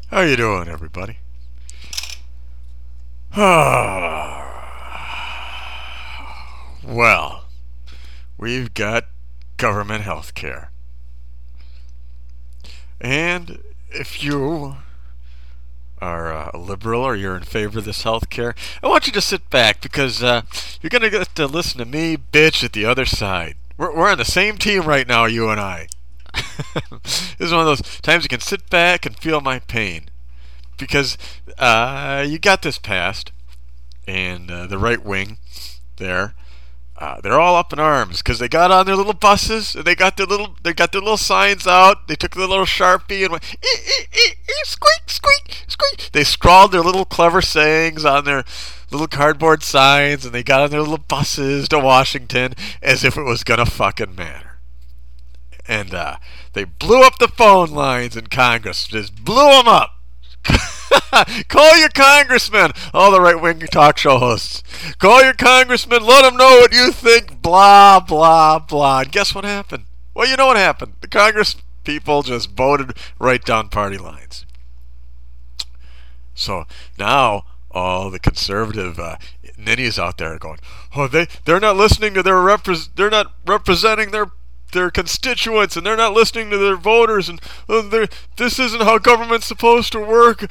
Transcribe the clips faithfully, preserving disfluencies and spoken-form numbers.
How you doing, everybody? Well, we've got government health care. And if you are uh, a liberal or you're in favor of this health care, I want you to sit back because uh, you're going to get to listen to me bitch at the other side. We're, we're on the same team right now, you and I. This is one of those times you can sit back and feel my pain. Because uh, you got this passed, and uh, the right wing there, uh, they're all up in arms because they got on their little buses and they got their little they got their little signs out. They took their little Sharpie and went ee, ee, ee, ee, squeak, squeak, squeak. They scrawled their little clever sayings on their little cardboard signs, and they got on their little buses to Washington as if it was gonna fucking matter. And uh, they blew up the phone lines in Congress, just blew them up. Call your congressman, all the right-wing talk show hosts. Call your congressman, let them know what you think, blah, blah, blah. And guess what happened? Well, you know what happened. The Congress people just voted right down party lines. So now all the conservative uh, ninnies out there are going, oh, they, they're not listening to their repres- they're not representing their their constituents, and they're not listening to their voters, and uh, this isn't how government's supposed to work.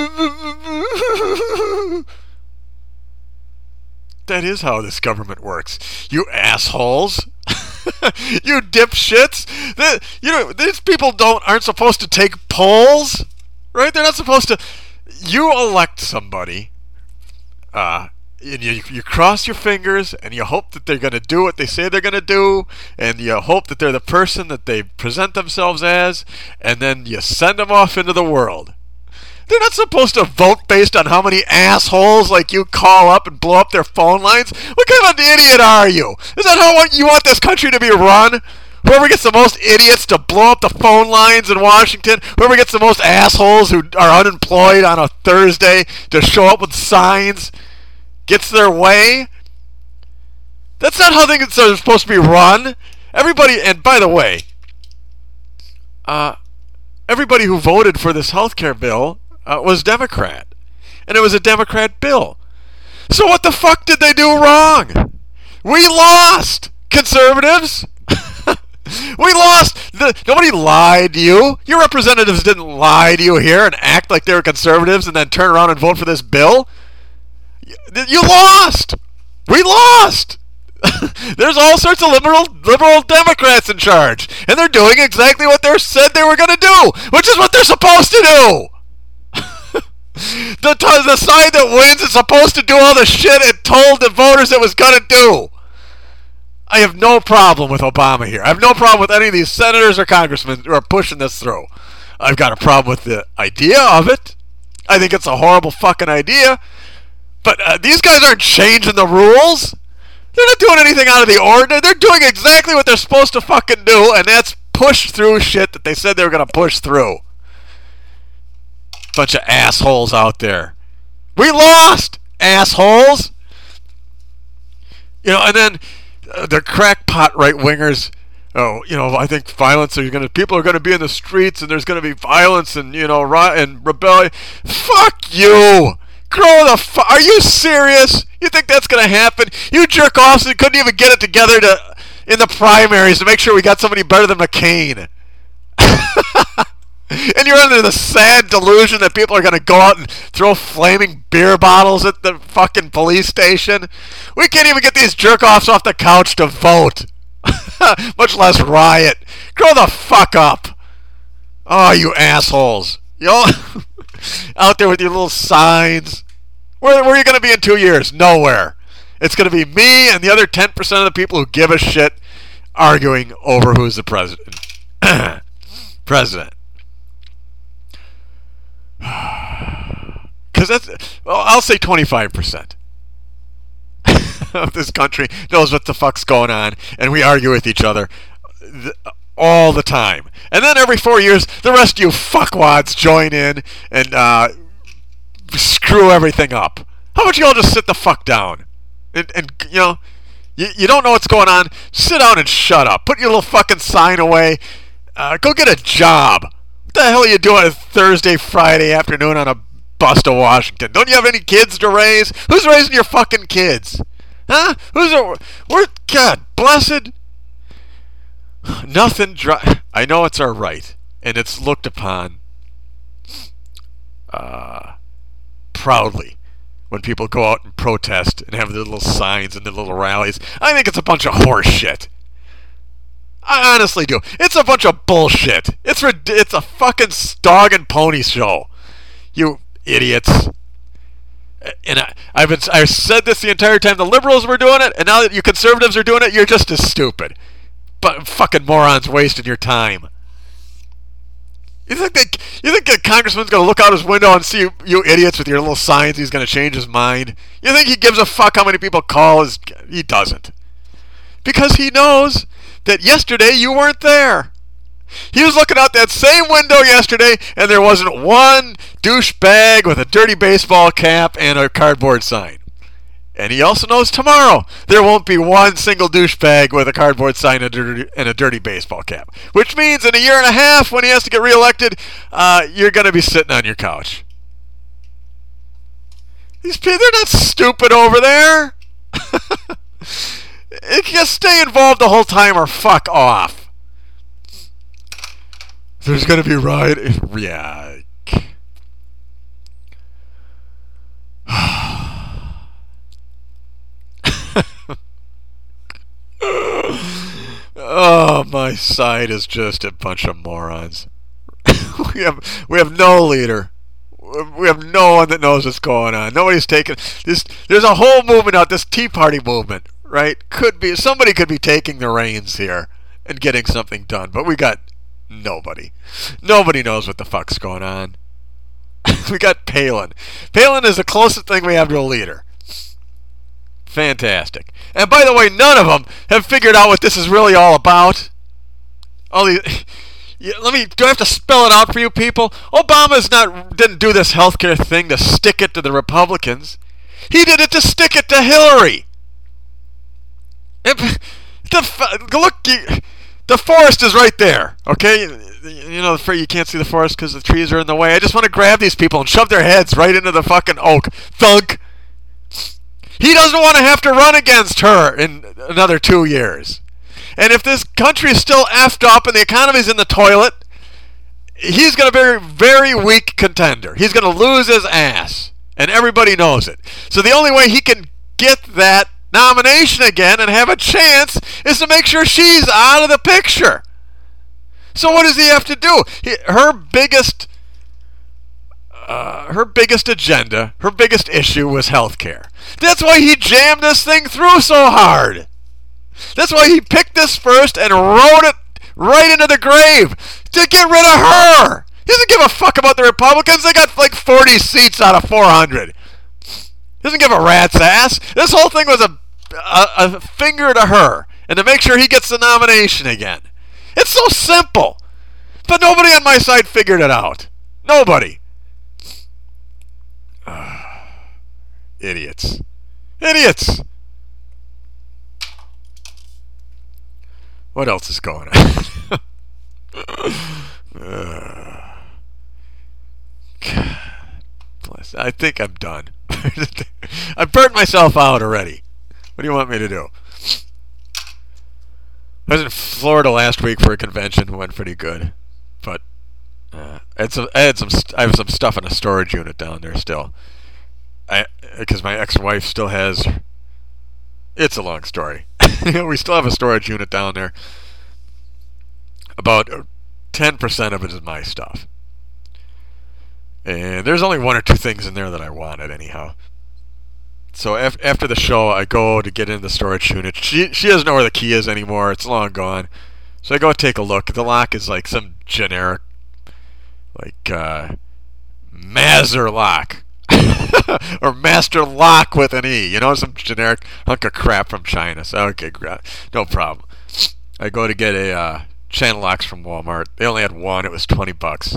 That is how this government works, you assholes. You dipshits. They, you know, these people don't aren't supposed to take polls, right? They're not supposed to. You elect somebody, uh and you, you cross your fingers and you hope that they're going to do what they say they're going to do, and you hope that they're the person that they present themselves as, and then you send them off into the world. They're not supposed to vote based on how many assholes like you call up and blow up their phone lines. What kind of an idiot are you? Is that how you want this country to be run? Whoever gets the most idiots to blow up the phone lines in Washington, whoever gets the most assholes who are unemployed on a Thursday to show up with signs, gets their way? That's not how things are supposed to be run. Everybody, and by the way, uh, everybody who voted for this health care bill uh, was Democrat. And it was a Democrat bill. So what the fuck did they do wrong? We lost, conservatives. We lost. The, nobody lied to you. Your representatives didn't lie to you here and act like they were conservatives and then turn around and vote for this bill. You lost. We lost. There's all sorts of liberal liberal Democrats in charge, and they're doing exactly what they said they were going to do, which is what they're supposed to do. the, t- the side that wins is supposed to do all the shit it told the voters it was going to do. I have no problem with Obama here. I have no problem with any of these senators or congressmen who are pushing this through. I've got a problem with the idea of it. I think it's a horrible fucking idea. But uh, these guys aren't changing the rules. They're not doing anything out of the ordinary. They're doing exactly what they're supposed to fucking do, and that's push through shit that they said they were going to push through. Bunch of assholes out there. We lost, assholes. You know, and then uh, the crackpot right-wingers, oh, you know, I think violence, are going to, people are going to be in the streets, and there's going to be violence and, you know, and rebellion. Fuck you. Grow the fu- Are you serious? You think that's going to happen? You jerk offs and couldn't even get it together to in the primaries to make sure we got somebody better than McCain. And you're under the sad delusion that people are going to go out and throw flaming beer bottles at the fucking police station. We can't even get these jerk offs off the couch to vote, much less riot. Grow the fuck up. Oh, you assholes. You all out there with your little signs. Where, where are you going to be in two years? Nowhere. It's going to be me and the other ten percent of the people who give a shit arguing over who's the president. President. Because that's, well, I'll say twenty-five percent of this country knows what the fuck's going on, and we argue with each other th- all the time. And then every four years, the rest of you fuckwads join in and uh, screw everything up. How about you all just sit the fuck down? And, and you know, you, you don't know what's going on. Sit down and shut up. Put your little fucking sign away. Uh, go get a job. What the hell are you doing a Thursday, Friday afternoon on a bus to Washington? Don't you have any kids to raise? Who's raising your fucking kids? Huh? Who's a... We're... God, blessed... Nothing dry... I know it's our right, and it's looked upon uh, proudly when people go out and protest and have their little signs and their little rallies. I think it's a bunch of horse shit. I honestly do. It's a bunch of bullshit. It's it's a fucking dog and pony show. You idiots. And I, I've been I've said this the entire time the liberals were doing it, and now that you conservatives are doing it, you're just as stupid. But fucking morons wasting your time. You think that you think the congressman's gonna look out his window and see you, you idiots with your little signs? He's gonna change his mind. You think he gives a fuck how many people call? His, he doesn't, because he knows that yesterday you weren't there. He was looking out that same window yesterday, and there wasn't one douchebag with a dirty baseball cap and a cardboard sign. And he also knows tomorrow there won't be one single douchebag with a cardboard sign and a dirty, and a dirty baseball cap. Which means in a year and a half, when he has to get reelected, uh, you're going to be sitting on your couch. These people, they're not stupid over there. You can stay involved the whole time or fuck off. There's going to be riot. Yeah. Oh, my side is just a bunch of morons. we have we have no leader. We have no one that knows what's going on. Nobody's taking this. There's a whole movement out. This Tea Party movement, right? Could be somebody could be taking the reins here and getting something done, but we got nobody. Nobody knows what the fuck's going on. We got Palin. Palin is the closest thing we have to a leader. Fantastic. And by the way, none of them have figured out what this is really all about. All these, yeah, let me. Do I have to spell it out for you people? Obama's not didn't do this healthcare thing to stick it to the Republicans. He did it to stick it to Hillary. It, the look, the forest is right there. Okay, you know you can't see the forest because the trees are in the way. I just want to grab these people and shove their heads right into the fucking oak. Thunk. He doesn't want to have to run against her in another two years. And if this country is still effed up and the economy's in the toilet, he's going to be a very, very weak contender. He's going to lose his ass. And everybody knows it. So the only way he can get that nomination again and have a chance is to make sure she's out of the picture. So what does he have to do? He, her biggest... Uh, her biggest agenda, her biggest issue was health care. That's why he jammed this thing through so hard. That's why he picked this first and rode it right into the grave to get rid of her. He doesn't give a fuck about the Republicans. They got like forty seats out of four hundred. He doesn't give a rat's ass. This whole thing was a, a, a finger to her and to make sure he gets the nomination again. It's so simple. But nobody on my side figured it out. Nobody. Idiots. Idiots! What else is going on? uh, God bless. I think I'm done. I've burnt myself out already. What do you want me to do? I was in Florida last week for a convention. It went pretty good. But uh, I, had some, I, had some, I have some stuff in a storage unit down there still. I, because my ex-wife still has, it's a long story. We still have a storage unit down there. About ten percent of it is my stuff. And there's only one or two things in there that I wanted anyhow. So af- after the show, I go to get in the storage unit. She she doesn't know where the key is anymore. It's long gone. So I go take a look. The lock is like some generic, like, uh, Mazer lock. Or Master Lock with an E. You know, some generic hunk of crap from China. So, okay, no problem. I go to get a uh, channel locks from Walmart. They only had one. It was twenty bucks.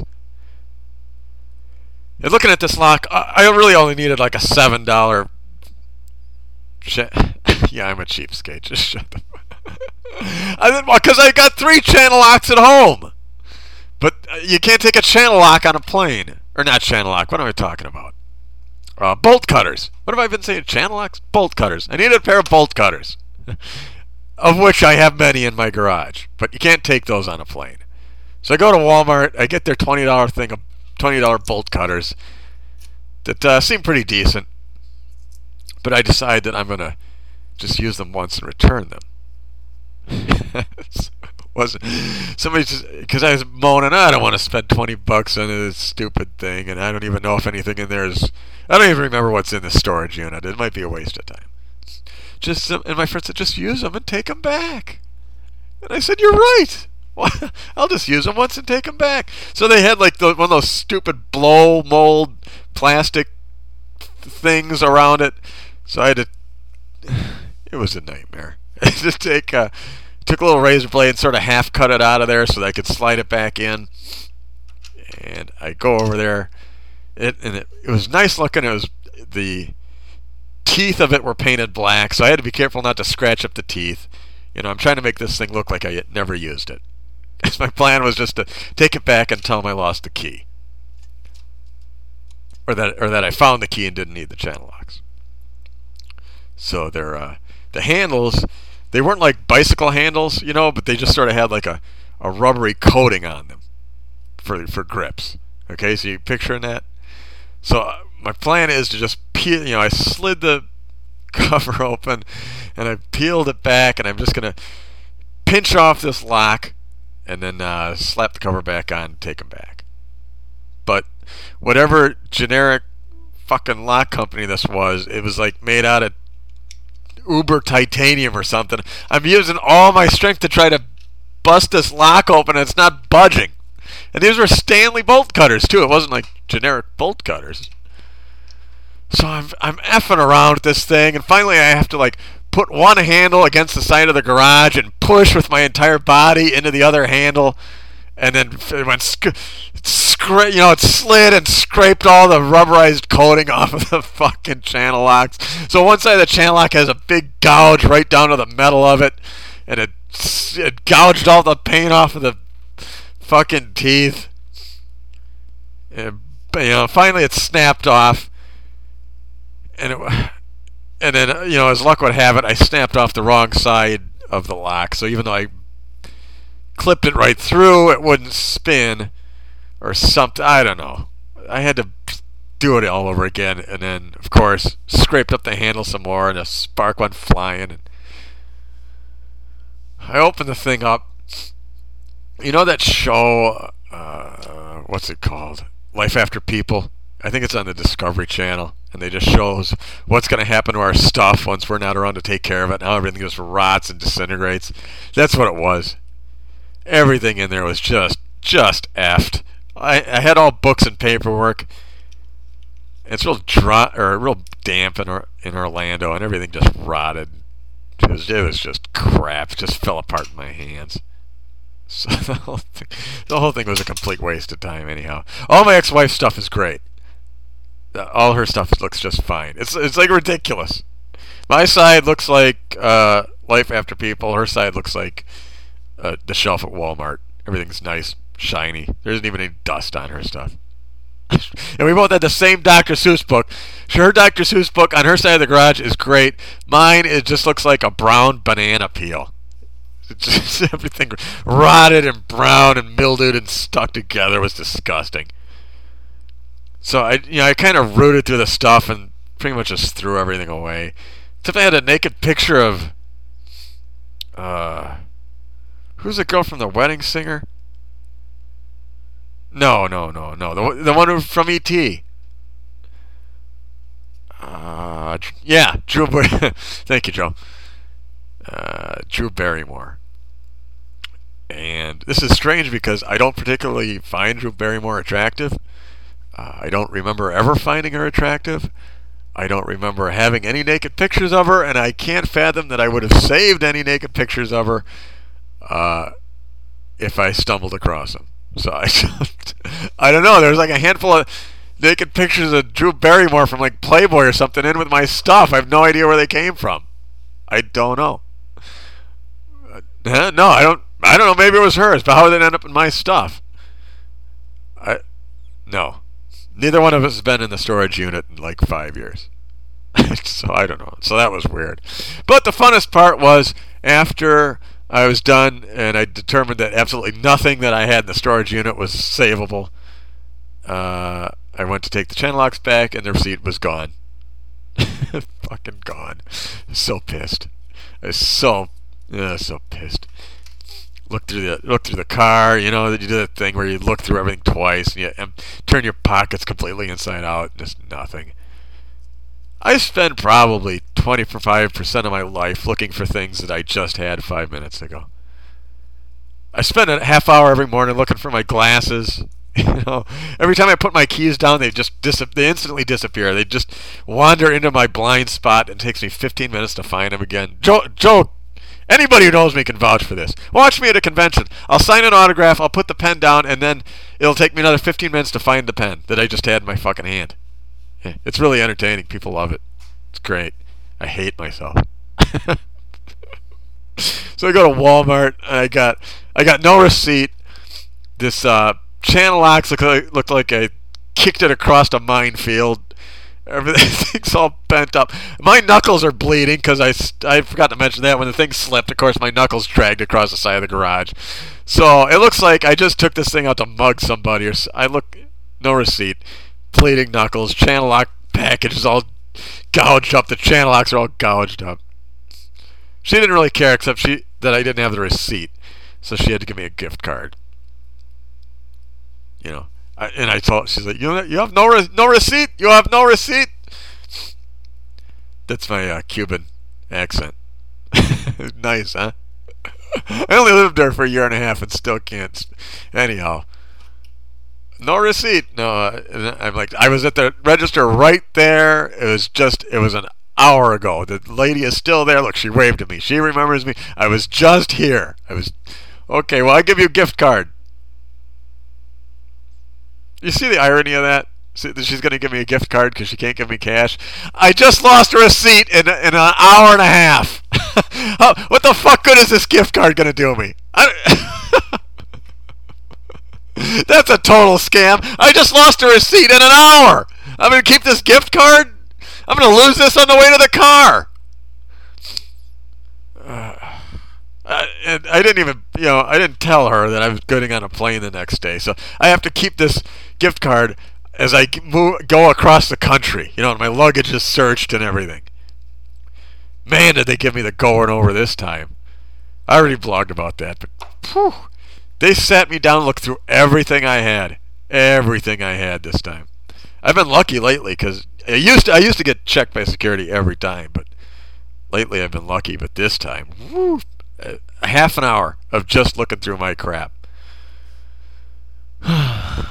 And looking at this lock, I really only needed like a seven dollar... Cha- yeah, I'm a cheapskate. Just shut the fuck up. Because I got three channel locks at home. But uh, you can't take a channel lock on a plane. Or not channel lock. What am I talking about? Uh, bolt cutters. What have I been saying? Channel locks? Bolt cutters. I needed a pair of bolt cutters. Of which I have many in my garage. But you can't take those on a plane. So I go to Walmart. I get their twenty dollars thing of twenty dollars bolt cutters that uh, seem pretty decent. But I decide that I'm going to just use them once and return them. Wasn't somebody just because I was moaning, oh, I don't want to spend twenty bucks on this stupid thing, and I don't even know if anything in there is. I don't even remember what's in the storage unit. It might be a waste of time. Just and my friend said, just use them and take them back. And I said, you're right. I'll just use them once and take them back. So they had like the, one of those stupid blow mold plastic things around it. So I had to. It was a nightmare. I had to take a. Took a little razor blade and sort of half cut it out of there so that I could slide it back in. And I go over there. It and it, it was nice looking. It was the teeth of it were painted black, so I had to be careful not to scratch up the teeth. You know, I'm trying to make this thing look like I had never used it. My plan was just to take it back and tell them I lost the key, or that or that I found the key and didn't need the channel locks. So they're uh, the handles. They weren't like bicycle handles, you know, but they just sort of had like a, a rubbery coating on them for for grips. Okay, so you picturing that? So uh, my plan is to just peel, you know, I slid the cover open and I peeled it back, and I'm just going to pinch off this lock and then uh, slap the cover back on and take them back. But whatever generic fucking lock company this was, it was like made out of Uber titanium or something. I'm using all my strength to try to bust this lock open, and it's not budging. And these were Stanley bolt cutters too. It wasn't like generic bolt cutters. So I'm I'm effing around with this thing, and finally I have to like put one handle against the side of the garage and push with my entire body into the other handle, and then it went sc- scra- you know, it slid and scraped all the rubberized coating off of the fucking channel locks. So one side of the channel lock has a big gouge right down to the metal of it, and it it gouged all the paint off of the fucking teeth. And, you know, finally it snapped off, and it, and then you know, as luck would have it, I snapped off the wrong side of the lock. So even though I clipped it right through, it wouldn't spin or something. I don't know. I had to do it all over again, and then of course scraped up the handle some more, and a spark went flying. And I opened the thing up. You know that show, uh, what's it called? Life After People? I think it's on the Discovery Channel, and they just shows what's going to happen to our stuff once we're not around to take care of it. Now everything just rots and disintegrates. That's what it was. Everything in there was just just effed. I, I had all books and paperwork. It's real dry or real damp in or, in Orlando, and everything just rotted. It was, it was just crap. It just fell apart in my hands. So the whole thing, the whole thing was a complete waste of time. Anyhow, all my ex-wife's stuff is great. All her stuff looks just fine. It's it's like ridiculous. My side looks like uh, Life After People. Her side looks like uh, the shelf at Walmart. Everything's nice, shiny. There isn't even any dust on her stuff. And we both had the same Doctor Seuss book. Her Doctor Seuss book on her side of the garage is great. Mine, it just looks like a brown banana peel. It's just everything rotted and brown and mildewed and stuck together. It was disgusting. So I, you know, I kind of rooted through the stuff and pretty much just threw everything away. Except I had a naked picture of, uh, who's the girl from The Wedding Singer? No, no, no, no. The the one who, from E T Uh, yeah, Drew. Thank you, Joe. Uh, Drew Barrymore. And this is strange because I don't particularly find Drew Barrymore attractive. Uh, I don't remember ever finding her attractive. I don't remember having any naked pictures of her, and I can't fathom that I would have saved any naked pictures of her uh, if I stumbled across them. So I just, I don't know. There's like a handful of naked pictures of Drew Barrymore from like Playboy or something in with my stuff. I have no idea where they came from. I don't know. Uh, no, I don't. I don't know. Maybe it was hers, but how did it end up in my stuff? No. Neither one of us has been in the storage unit in like five years. So I don't know. So that was weird. But the funnest part was after I was done and I determined that absolutely nothing that I had in the storage unit was savable. Uh, I went to take the channel locks back and the receipt was gone. Fucking gone. So pissed. I was so, uh, so pissed. Look through the look through the car. You know, you do that thing where you look through everything twice and you and turn your pockets completely inside out. Just nothing. I spend probably twenty-five percent of my life looking for things that I just had five minutes ago. I spend a half hour every morning looking for my glasses. You know, every time I put my keys down, they just dis- they instantly disappear. They just wander into my blind spot, and it takes me fifteen minutes to find them again. Joe, Joe, anybody who knows me can vouch for this. Watch me at a convention. I'll sign an autograph, I'll put the pen down, and then it'll take me another fifteen minutes to find the pen that I just had in my fucking hand. Yeah, it's really entertaining. People love it. It's great. I hate myself. So I go to Walmart, and I got I got no receipt. This uh, channel locks look like, looked like I kicked it across a minefield. Everything's all bent up. My knuckles are bleeding because I, I forgot to mention that when the thing slipped. Of course, my knuckles dragged across the side of the garage. So it looks like I just took this thing out to mug somebody. Or I look no receipt. Bleeding knuckles. Channel lock package is all gouged up. The channel locks are all gouged up. She didn't really care except she that I didn't have the receipt, so she had to give me a gift card. You know, I, and I told she's like, you you have no re- no receipt. You have no receipt. That's my uh, Cuban accent. Nice, huh? I only lived there for a year and a half and still can't. Anyhow, no receipt. No, uh, I'm like, I was at the register right there. It was just, it was an hour ago. The lady is still there. Look, she waved at me. She remembers me. I was just here. I was, okay, well, I give you a gift card. You see the irony of that? See, she's going to give me a gift card because she can't give me cash. I just lost a receipt in, in an hour and a half. What the fuck good is this gift card going to do me? I, that's a total scam. I just lost a receipt in an hour. I'm going to keep this gift card? I'm going to lose this on the way to the car. Uh, I, and I didn't even, you know, I didn't tell her that I was getting on a plane the next day. So I have to keep this gift card as I move, go across the country. You know, my luggage is searched and everything. Man, did they give me the going over this time. I already blogged about that, but whew, they sat me down and looked through everything I had. Everything I had this time. I've been lucky lately because I used to, I used to get checked by security every time, but lately I've been lucky. But this time, whew, a half an hour of just looking through my crap. Huh?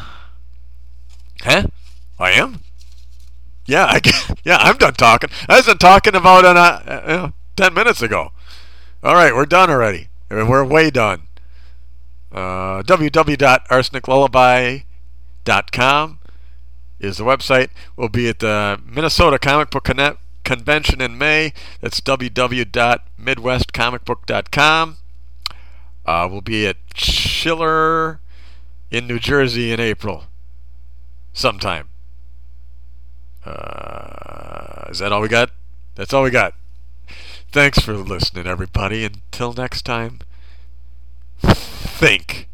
I am? Yeah, I yeah, I'm done talking. I was done talking about an, uh, you know, ten minutes ago. All right, we're done already. We're way done. Uh, w w w dot arsenic lullaby dot com is the website. We'll be at the Minnesota Comic Book Con- Convention in May. That's w w w dot midwest comic book dot com. Uh, we'll be at Schiller in New Jersey in April. Sometime. Uh, is that all we got? That's all we got. Thanks for listening, everybody. Until next time, think.